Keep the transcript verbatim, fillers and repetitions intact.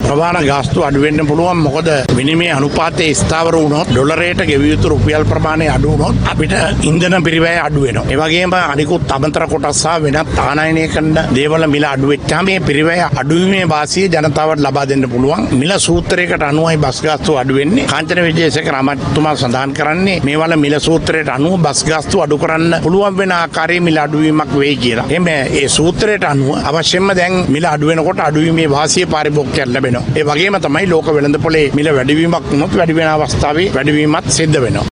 ප්‍රවාහන ගාස්තු අඩු වෙන්න පුළුවන්. මොකද විනිමය අනුපාතයේ ස්ථාවර වුණොත් ඩොලරයට ගෙවිය යුතු රුපියල් ප්‍රමාණය අඩු වුණොත් අපිට ඉන්ධන පිරිවැය අඩු වෙනවා. ඒ වගේම අනිකුත් අමතර කොටස් සහ වෙනත් ආනයනය කරන දේවල් මිල අඩු වෙච්චාම මේ පිරිවැය අඩු වීමේ වාසිය ජනතාවට ලබා දෙන්න පුළුවන්. මිල සූත්‍රයකට අනුවයි බස් ගාස්තු අඩු වෙන්නේ. කාංචන විජේසේකර අමාත්‍යතුමා සඳහන් කරන්නේ මේ වල මිල සූත්‍රයට අනුව බස් ගාස්තු අඩු කරන්න පුළුවන් වෙන ආකාරයේ මිල අඩුවීමක් වෙයි කියලා. එමෙ ඒ සූත්‍රයට අනුව අවශ්‍යම දැන් මිල අඩු වෙනකොට අඩුවීමේ වාසිය පාරිභෝගිකයන්ට ලැබෙනවා. ඒ වගේම තමයි ලෝක වෙළඳපොලේ මිල වැඩිවීමක් වුණොත් වැඩි වෙන අවස්ථාවේ වැඩිවීමත් සිද්ධ වෙනවා.